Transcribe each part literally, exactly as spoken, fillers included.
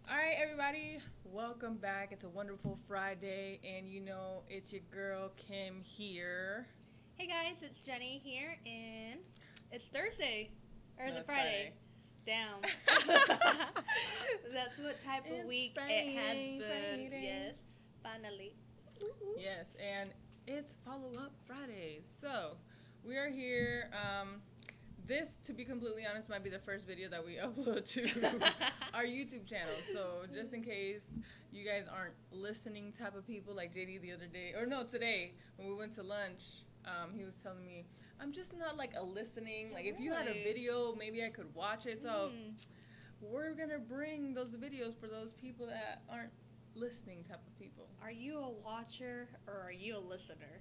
All right, everybody, welcome back. It's a wonderful Friday, and you know, it's your girl Kim here. Hey guys, it's Jenny here, and it's Thursday. Or is No, it it's Friday? Friday. Damn. That's what type of It's week it has Friday, been. Friday. Yes, finally. Ooh, Yes, and it's Follow Up Fridays. So, we are here. Um, this, to be completely honest, might be the first video that we upload to our YouTube channel. So, just in case you guys aren't listening type of people like J D the other day, or no, today, when we went to lunch, um, he was telling me, I'm just not like a listening. Like, if you had a Really? video, maybe I could watch it. So, Mm. we're gonna bring those videos for those people that aren't listening type of people. Are you a watcher or are you a listener?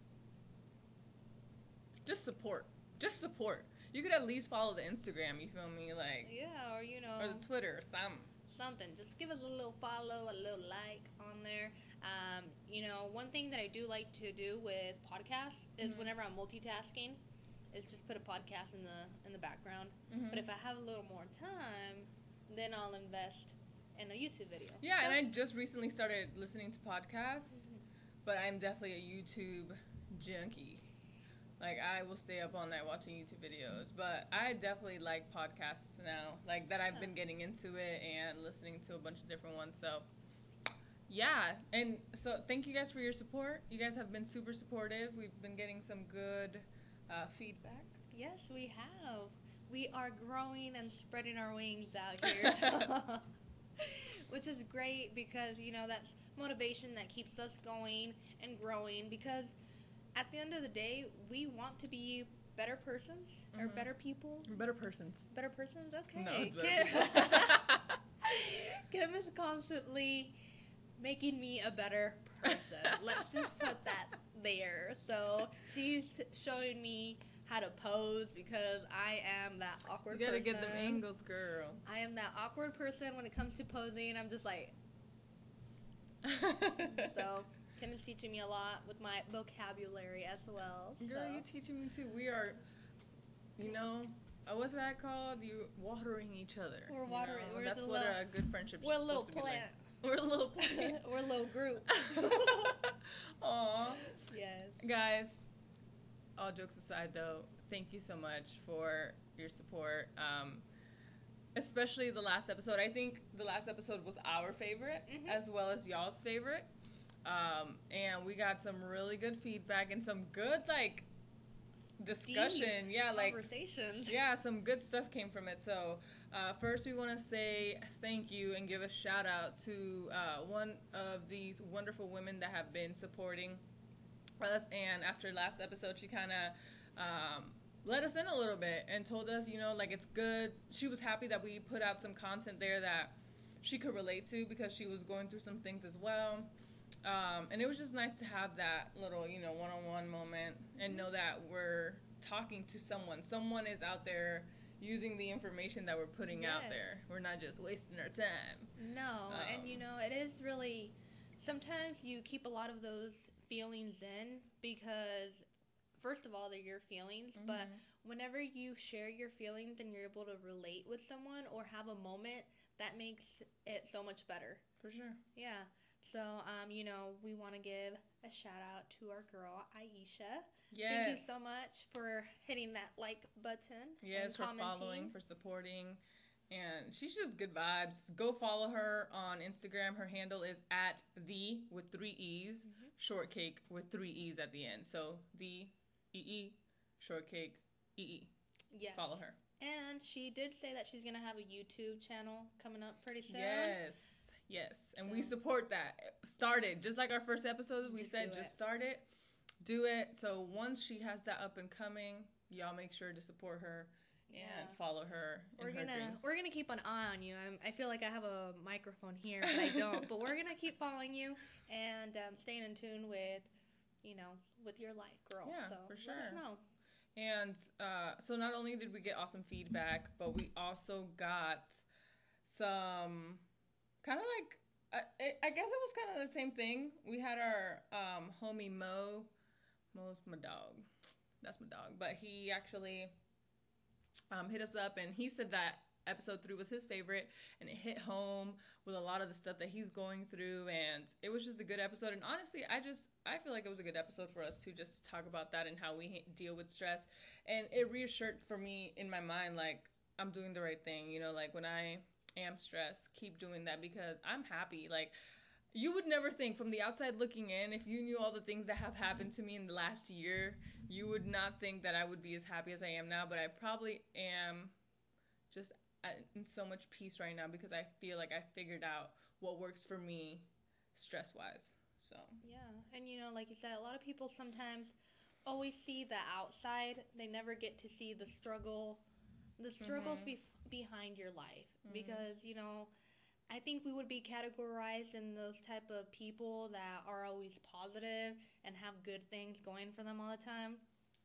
Just support. Just support. You could at least follow the Instagram, you feel me? Like, Yeah, or you know, or the Twitter or something. something. Just give us a little follow, a little like on there. Um, you know, one thing that I do like to do with podcasts is Mhm. whenever I'm multitasking, is just put a podcast in the in the background. Mhm. But if I have a little more time, then I'll invest in a YouTube video. Yeah, So- and I just recently started listening to podcasts, Mhm. but I'm definitely a YouTube junkie. Like, I will stay up all night watching YouTube videos, but I definitely like podcasts now. Like, that I've been getting into it and listening to a bunch of different ones. So, yeah. And so, thank you guys for your support. You guys have been super supportive. We've been getting some good uh, feedback. Yes, we have. We are growing and spreading our wings out here. So which is great because, you know, that's motivation that keeps us going and growing because at the end of the day, we want to be better persons or Mhm. better people. Better persons. Better persons? Okay. No, it's better Kim, people. Kim is constantly making me a better person. Let's just put that there. So she's t- showing me how to pose because I am that awkward You gotta person. get them angles, girl. I am that awkward person when it comes to posing. I'm just like, so Kim is teaching me a lot with my vocabulary as well. Girl, so. you teaching me too. We are, you know, uh, what's that called? You watering each other. We're you watering- know? we're That's the what little- a good friendship We're a is little supposed to be like. plant. We're a little plant. We're a little group. Aw. Yes. Guys, all jokes aside though, thank you so much for your support. Um, especially the last episode. I think the last episode was our favorite Mhm. as well as y'all's favorite. Um, and we got some really good feedback and some good like discussion. Deep Yeah, like conversations. yeah, some good stuff came from it. So uh, first, we want to say thank you and give a shout out to uh, one of these wonderful women that have been supporting us. And after last episode, she kind of um, let us in a little bit and told us, you know, like it's good. She was happy that we put out some content there that she could relate to because she was going through some things as well. Um, and it was just nice to have that little, you know, one-on-one moment and know that we're talking to someone. Someone is out there using the information that we're putting out Yes. there. We're not just wasting our time. No, and Um, you know, it is really. Sometimes you keep a lot of those feelings in because, first of all, they're your feelings, but Mhm. whenever you share your feelings and you're able to relate with someone or have a moment, that makes it so much better. For sure. Yeah. So, um, you know, we want to give a shout out to our girl, Aisha. Yes. Thank you so much for hitting that like button. Yes, and for commenting. following, for supporting. And she's just good vibes. Go follow her on Instagram. Her handle is at the with three E's, Mhm. shortcake with three E's at the end. So the E E, shortcake E E. Yes. Follow her. And she did say that she's going to have a YouTube channel coming up pretty soon. Yes. Yes. And we So- support that. Start it. Just like our first episode, we Just said do just it. start it. Do it. So once she has that up and coming, y'all make sure to support her and Yeah. follow her in We're her gonna dreams. we're gonna keep an eye on you. I'm, I feel like I have a microphone here, but I don't. But we're gonna keep following you and um, staying in tune with, you know, with your life, girl. Yeah, so for let us sure. know. And uh, so not only did we get awesome feedback, but we also got some kind of like, I, I guess it was kind of the same thing. We had our um, homie Mo. Mo's my dog. That's my dog. But he actually um, hit us up and he said that episode three was his favorite, and it hit home with a lot of the stuff that he's going through, and it was just a good episode. And honestly, I just I feel like it was a good episode for us to just talk about that and how we deal with stress, and it reassured for me in my mind, like, I'm doing the right thing, you know, like when I am stressed, keep doing that because I'm happy. Like, you would never think from the outside looking in, if you knew all the things that have happened to me in the last year, you would not think that I would be as happy as I am now, but I probably am just in so much peace right now because I feel like I figured out what works for me stress-wise. So yeah, and you know, like you said, a lot of people sometimes always see the outside. They never get to see the struggle, the struggles mm-hmm. be- behind your life. Mm-hmm. Because, you know, I think we would be categorized in those type of people that are always positive and have good things going for them all the time.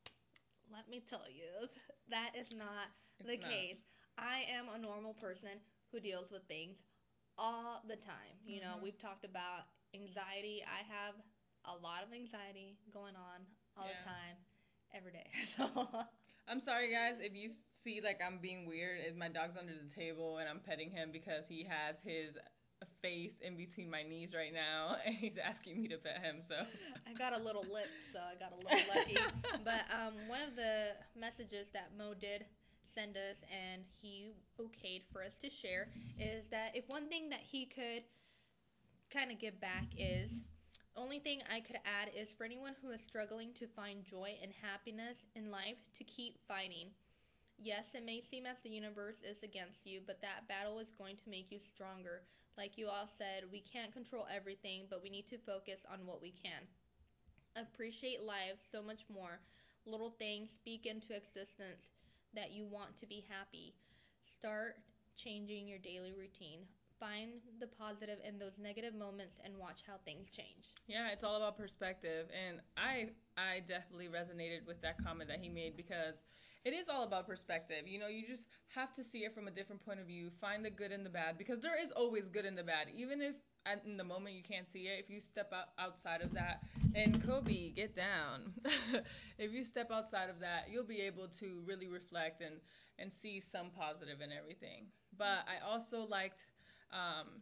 Let me tell you, that is not it's the not. case. I am a normal person who deals with things all the time. You mm-hmm. know, we've talked about anxiety. I have a lot of anxiety going on all yeah. the time, every day. So I'm sorry, guys, if you see, like, I'm being weird. My dog's under the table, and I'm petting him because he has his face in between my knees right now, and he's asking me to pet him, so. I got a little lip, so I got a little lucky. But um, one of the messages that Mo did send us, and he okayed for us to share, is that if one thing that he could kind of give back is, only thing I could add is for anyone who is struggling to find joy and happiness in life, to keep fighting. Yes, it may seem as the universe is against you, but that battle is going to make you stronger. Like you all said, we can't control everything, but we need to focus on what we can. Appreciate life so much more. Little things speak into existence that you want to be happy. Start changing your daily routine. Find the positive in those negative moments and watch how things change. Yeah, it's all about perspective. And I I definitely resonated with that comment that he made because it is all about perspective. You know, you just have to see it from a different point of view. Find the good and the bad because there is always good and the bad. Even if at, in the moment you can't see it, if you step out outside of that, and Kobe, get down. If you step outside of that, you'll be able to really reflect and, and see some positive in everything. But I also liked um,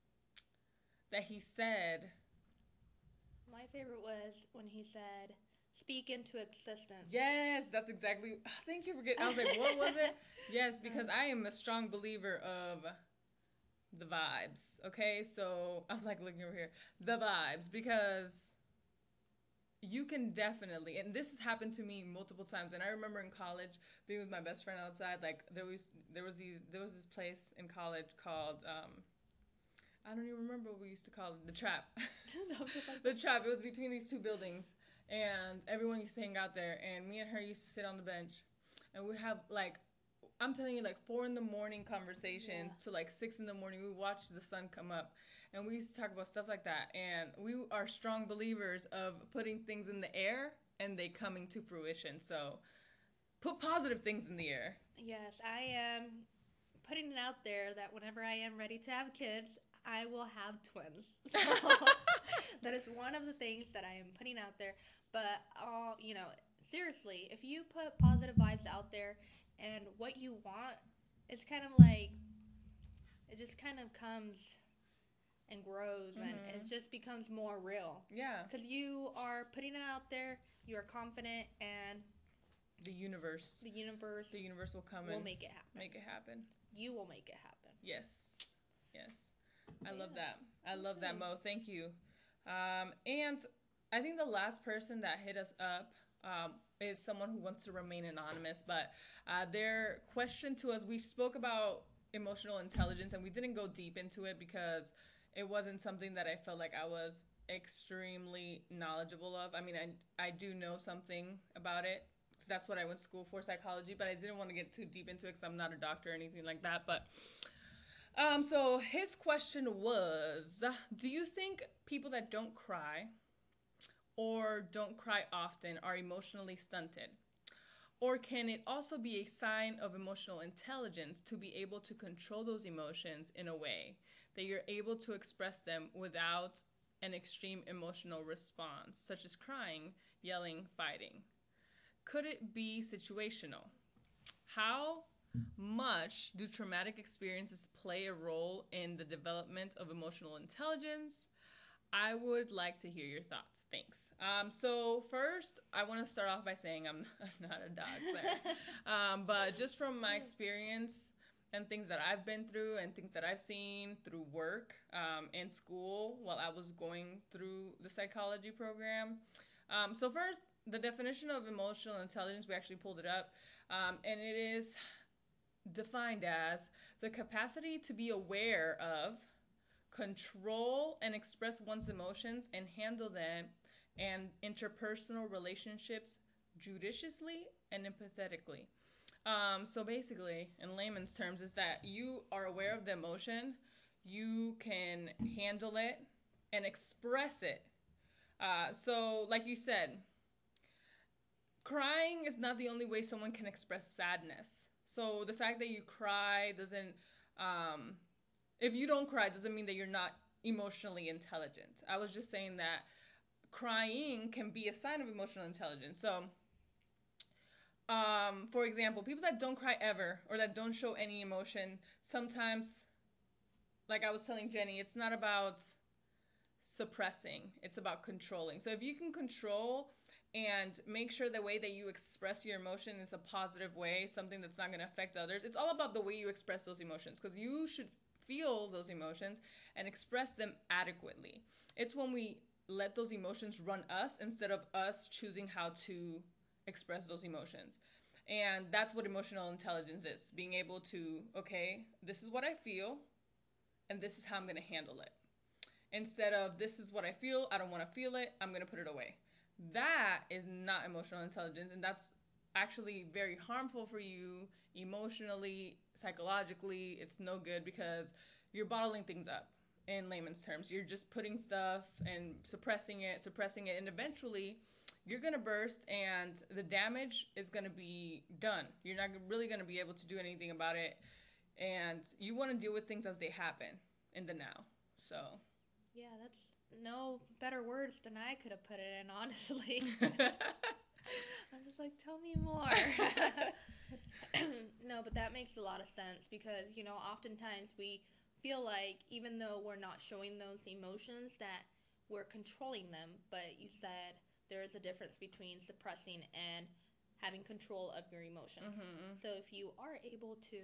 that he said... My favorite was when he said... Speak into existence. Yes, that's exactly. Thank you for getting. I was like, what was it? Yes, because I am a strong believer of the vibes. Okay, so I'm like looking over here, the vibes, because you can definitely, and this has happened to me multiple times. And I remember in college being with my best friend outside. Like there was there was these there was this place in college called. Um, I don't even remember what we used to call it. The Trap. The Trap. It was between these two buildings. And everyone used to hang out there. And me and her used to sit on the bench. And we have, like, I'm telling you, like, four in the morning conversations yeah. to, like, six in the morning. We watched the sun come up. And we used to talk about stuff like that. And we are strong believers of putting things in the air and they coming to fruition. So put positive things in the air. Yes, I am putting it out there that whenever I am ready to have kids, I will have twins. So that is one of the things that I am putting out there. But, uh, you know, seriously, if you put positive vibes out there and what you want, it's kind of like, it just kind of comes and grows mm-hmm. and it just becomes more real. Yeah. Because you are putting it out there, you are confident, and the universe. The universe. The universe will come will and make it happen. Make it happen. You will make it happen. Yes. Yes. I yeah. love that. I love that, Mo. Thank you. Um, and I think the last person that hit us up um, is someone who wants to remain anonymous. But uh, their question to us, we spoke about emotional intelligence, and we didn't go deep into it because it wasn't something that I felt like I was extremely knowledgeable of. I mean, I, I do know something about it. So that's what I went to school for, psychology. But I didn't want to get too deep into it because I'm not a doctor or anything like that. But... Um, so his question was, do you think people that don't cry or don't cry often are emotionally stunted? Or can it also be a sign of emotional intelligence to be able to control those emotions in a way that you're able to express them without an extreme emotional response, such as crying, yelling, fighting? Could it be situational? How much do traumatic experiences play a role in the development of emotional intelligence? I would like to hear your thoughts. Thanks. Um, so first, I want to start off by saying I'm not a dog player. um, but just from my experience and things that I've been through and things that I've seen through work um, and school while I was going through the psychology program. Um, so first, the definition of emotional intelligence, we actually pulled it up, um, and it is defined as the capacity to be aware of, control and express one's emotions and handle them and interpersonal relationships judiciously and empathetically. Um, so basically, in layman's terms, is that you are aware of the emotion, you can handle it and express it. Uh, so, like you said, crying is not the only way someone can express sadness. So the fact that you cry doesn't um, if you don't cry, doesn't mean that you're not emotionally intelligent. I was just saying that crying can be a sign of emotional intelligence. So, um, for example, people that don't cry ever or that don't show any emotion, sometimes, like I was telling Jenny, it's not about suppressing, it's about controlling. So if you can control and make sure the way that you express your emotion is a positive way, something that's not going to affect others, it's all about the way you express those emotions, because you should feel those emotions and express them adequately. It's when we let those emotions run us instead of us choosing how to express those emotions. And that's what emotional intelligence is, being able to, okay, this is what I feel and this is how I'm going to handle it. Instead of, this is what I feel, I don't want to feel it, I'm going to put it away. That is not emotional intelligence, and that's actually very harmful for you emotionally, psychologically. It's no good because you're bottling things up. In layman's terms, you're just putting stuff and suppressing it, suppressing it, and eventually you're going to burst and the damage is going to be done. You're not really going to be able to do anything about it, and you want to deal with things as they happen in the now. So yeah, that's no better words than I could have put it in, honestly. I'm just like, tell me more. No, but that makes a lot of sense because, you know, oftentimes we feel like even though we're not showing those emotions that we're controlling them, but you said there is a difference between suppressing and having control of your emotions. Mm-hmm. So if you are able to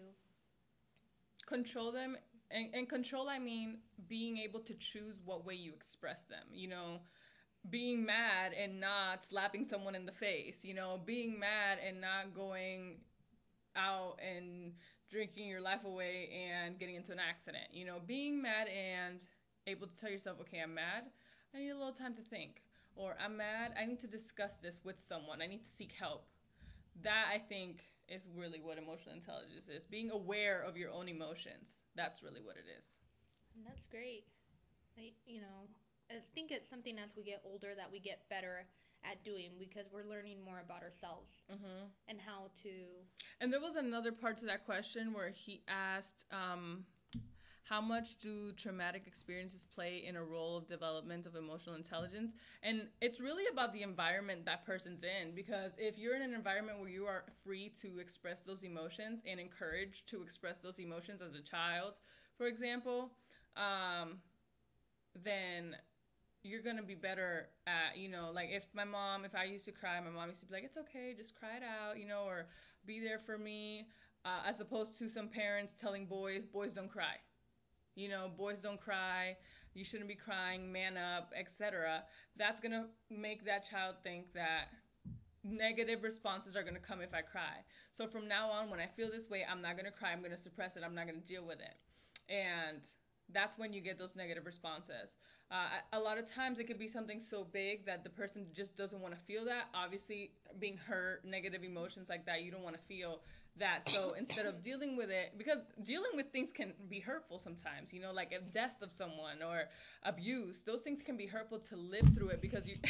control them, and, and control, I mean being able to choose what way you express them, you know, being mad and not slapping someone in the face, you know, being mad and not going out and drinking your life away and getting into an accident, you know, being mad and able to tell yourself, okay, I'm mad, I need a little time to think, or I'm mad, I need to discuss this with someone, I need to seek help. That, I think, is really what emotional intelligence is. Being aware of your own emotions. That's really what it is. And that's great. I, you know, I think it's something as we get older that we get better at doing because we're learning more about ourselves mm-hmm. and how to. And there was another part to that question where he asked, um, how much do traumatic experiences play in a role of development of emotional intelligence? And it's really about the environment that person's in, because if you're in an environment where you are free to express those emotions and encouraged to express those emotions as a child, for example, um, then you're going to be better at, you know, like if my mom, if I used to cry, my mom used to be like, it's okay, just cry it out, you know, or be there for me, uh, as opposed to some parents telling boys, boys don't cry. You know, boys don't cry, you shouldn't be crying, man up, et cetera. That's going to make that child think that negative responses are going to come if I cry. So from now on, when I feel this way, I'm not going to cry, I'm going to suppress it, I'm not going to deal with it. And that's when you get those negative responses. Uh, a lot of times it could be something so big that the person just doesn't want to feel that. Obviously, being hurt, negative emotions like that, you don't want to feel that. So instead of dealing with it, because dealing with things can be hurtful sometimes, you know, like a death of someone or abuse, those things can be hurtful to live through it because you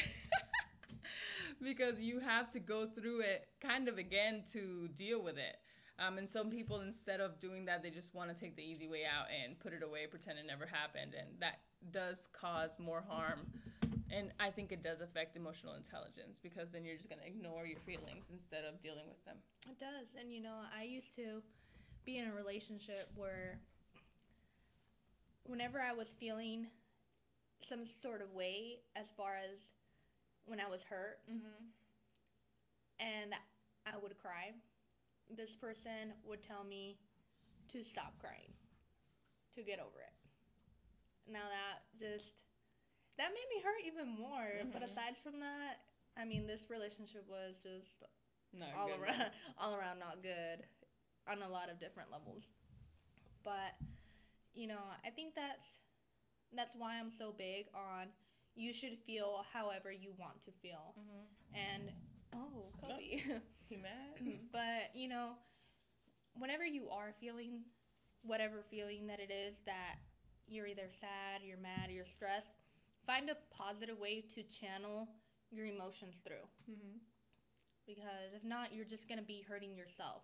because you have to go through it kind of again to deal with it. Um, and some people, instead of doing that, they just want to take the easy way out and put it away, pretend it never happened. And that does cause more harm. And I think it does affect emotional intelligence because then you're just going to ignore your feelings instead of dealing with them. It does. And, you know, I used to be in a relationship where whenever I was feeling some sort of way as far as when I was hurt Mm-hmm. and I would cry, this person would tell me to stop crying, to get over it. Now that just, that made me hurt even more. Mm-hmm. But aside from that, I mean, this relationship was just Not all good. around, all around not good on a lot of different levels. But, you know, I think that's that's why I'm so big on you should feel however you want to feel. Mm-hmm. And oh, Kobe. He mad? But, you know, whenever you are feeling whatever feeling that it is that you're either sad, you're mad, you're stressed, find a positive way to channel your emotions through. Mm-hmm. Because if not, you're just going to be hurting yourself.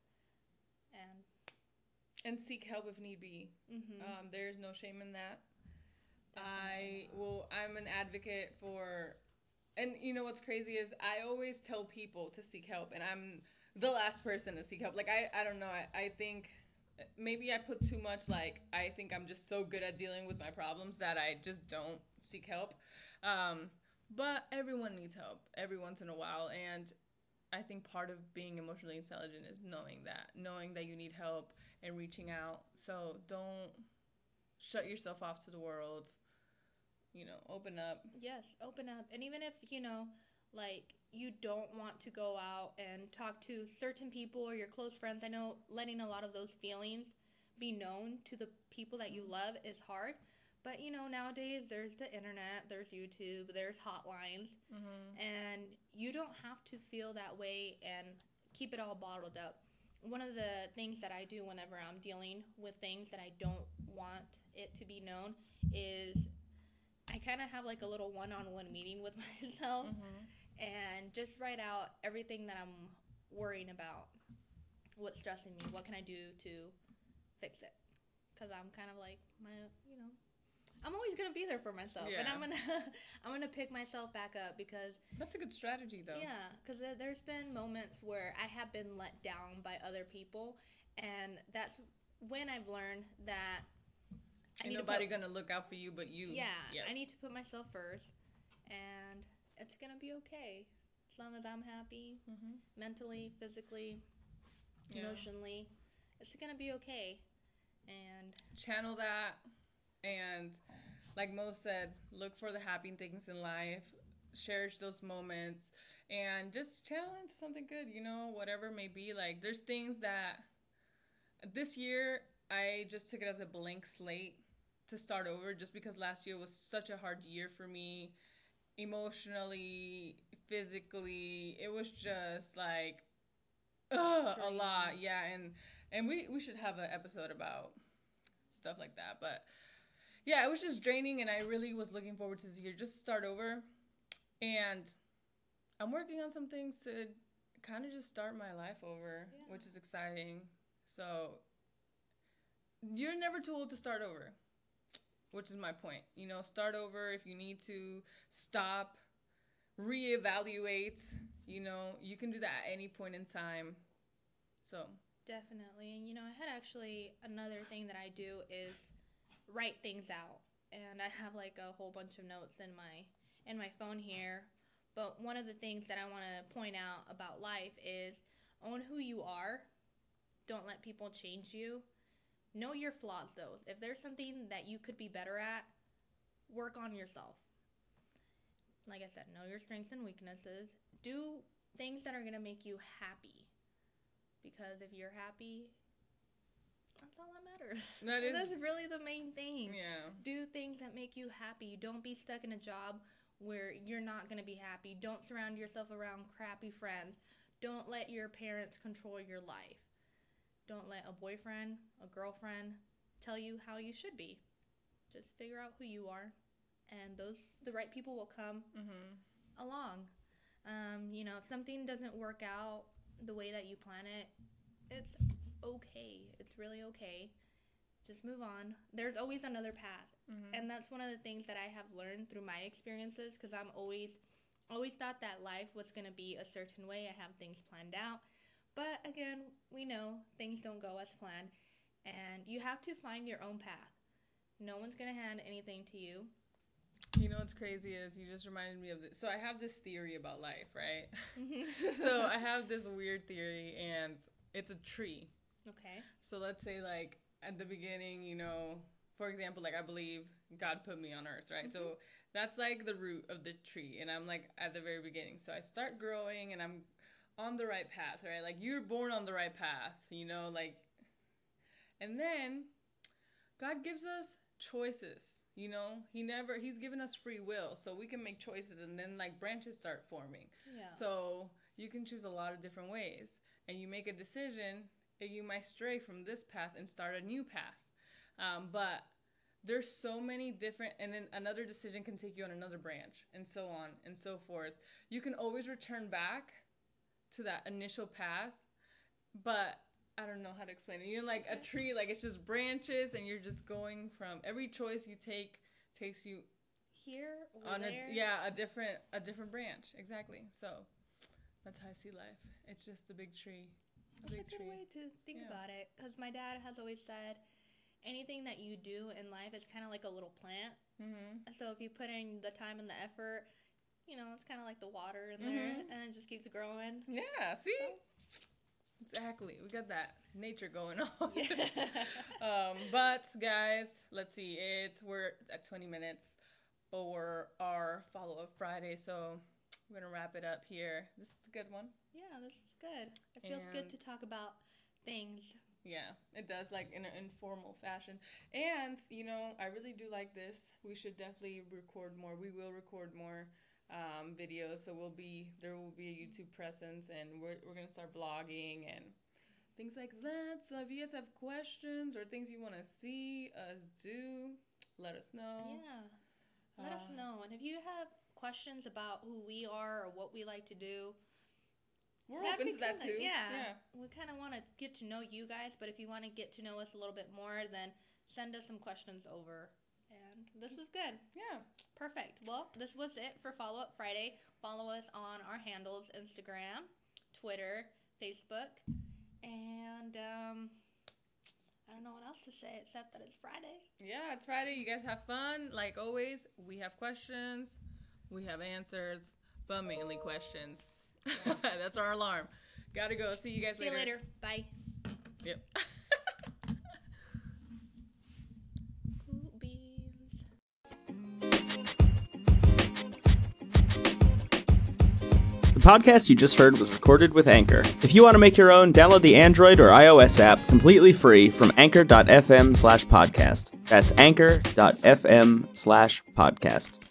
And And seek help if need be. mm-hmm. Um, there's no shame in that. I Definitely not. well, I'm an advocate for, and you know what's crazy is I always tell people to seek help, and I'm the last person to seek help. Like I, I don't know. I, I think maybe I put too much. Like I think I'm just so good at dealing with my problems that I just don't seek help. Um, but everyone needs help every once in a while, and I think part of being emotionally intelligent is knowing that, knowing that you need help and reaching out. So don't shut yourself off to the world. You know, open up. Yes, open up. And even if, you know, like you don't want to go out and talk to certain people or your close friends, I know letting a lot of those feelings be known to the people that you love is hard. But, you know, nowadays there's the internet, there's YouTube, there's hotlines, Mm-hmm. and you don't have to feel that way and keep it all bottled up. One of the things that I do whenever I'm dealing with things that I don't want it to be known is I kind of have like a little one-on-one meeting with myself Mm-hmm. and just write out everything that I'm worrying about, what's stressing me, what can I do to fix it? Because I'm kind of like my, you know, I'm always gonna be there for myself, and Yeah. I'm gonna I'm gonna pick myself back up because That's a good strategy, though. yeah, because there's been moments where I have been let down by other people, and that's when I've learned that I Ain't need nobody to put, gonna look out for you but you. yeah, Yep. I need to put myself first, and it's gonna be okay as long as I'm happy Mm-hmm. mentally, physically, Yeah. emotionally. It's gonna be okay, and Channel that, and like Mo said, look for the happy things in life, cherish those moments, and just channel into something good. You know, whatever it may be. Like there's things that this year I just took it as a blank slate to start over, just because last year was such a hard year for me, emotionally, physically. It was just like ugh, a lot. Draining. Yeah, and and we we should have an episode about stuff like that. But yeah, it was just draining, and I really was looking forward to this year. Just start over, and I'm working on some things to kind of just start my life over, Yeah. which is exciting. So you're never too old to start over, which is my point. You know, start over if you need to, stop, reevaluate. You know, you can do that at any point in time. So Definitely. And you know, I had actually another thing that I do is write things out. And I have like a whole bunch of notes in my in my phone here. But one of the things that I want to point out about life is own who you are. Don't let people change you. Know your flaws though. If there's something that you could be better at, work on yourself. Like I said, know your strengths and weaknesses. Do things that are going to make you happy. Because if you're happy, that's all that matters. That is- That's really the main thing. yeah. Do things that make you happy. Don't be stuck in a job where you're not going to be happy. Don't surround yourself around crappy friends. Don't let your parents control your life. Don't let a boyfriend, a girlfriend tell you how you should be. Just figure out who you are, and those the right people will come Mhm. along. Um, you know, if something doesn't work out the way that you plan it, it's okay. It's really okay. Just move on. There's always another path. Mhm. And that's one of the things that I have learned through my experiences because I'm always always thought that life was going to be a certain way. I have things planned out. But again, we know things don't go as planned, and you have to find your own path. No one's going to hand anything to you. You know what's crazy is you just reminded me of this. So I have this theory about life, right? So I have this weird theory, and it's a tree. Okay. So let's say, like, at the beginning, you know, for example, like, I believe God put me on earth, right? Mm-hmm. So that's, like, the root of the tree, and I'm, like, at the very beginning. So I start growing, and I'm on the right path, right? Like, you're born on the right path, you know, like, and then God gives us choices, you know? He never, he's given us free will, so we can make choices, and then, like, branches start forming. Yeah. So you can choose a lot of different ways, and you make a decision, and you might stray from this path and start a new path. Um, but there's so many different, and then another decision can take you on another branch, and so on and so forth. You can always return back to that initial path, but I don't know how to explain it. You're like a tree, like it's just branches, and you're just going from every choice you take takes you here or on there. a yeah a different a different branch. Exactly. So that's how I see life. It's just a big tree. A That's big a good tree. way to think Yeah. about it, because my dad has always said anything that you do in life is kind of like a little plant. Mm-hmm. So if you put in the time and the effort, you know, it's kind of like the water in there, Mm-hmm. and it just keeps growing. Yeah. See. So, Exactly. We got that nature going on. yeah. um, but guys, let's see. It's we're at twenty minutes for our follow-up Friday, so we're gonna wrap it up here. This is a good one. Yeah, this is good. It feels good to And- talk about things. Yeah, it does, like in an informal fashion. And you know, I really do like this. We should definitely record more. We will record more um, videos. So we'll be there will be a YouTube presence, and we're we're gonna start vlogging and things like that. So if you guys have questions or things you want to see us do, let us know. Yeah. Let us Uh, know. And if you have questions about who we are or what we like to do, We're that'd open be to that kinda- too. Yeah. Yeah. We kind of want to get to know you guys, but if you want to get to know us a little bit more, then send us some questions over. And this was good. Yeah. Perfect. Well, this was it for Follow Up Friday. Follow us on our handles: Instagram, Twitter, Facebook, and um, I don't know what else to say except that it's Friday. Yeah, it's Friday. You guys have fun. Like always, we have questions, we have answers, but mainly questions. That's our alarm. Gotta go. See you guys See later. you later. Bye. Yep. Cool beans. The podcast you just heard was recorded with Anchor. If you want to make your own, download the Android or iOS app completely free from anchor dot f m slash podcast. That's anchor dot f m slash podcast.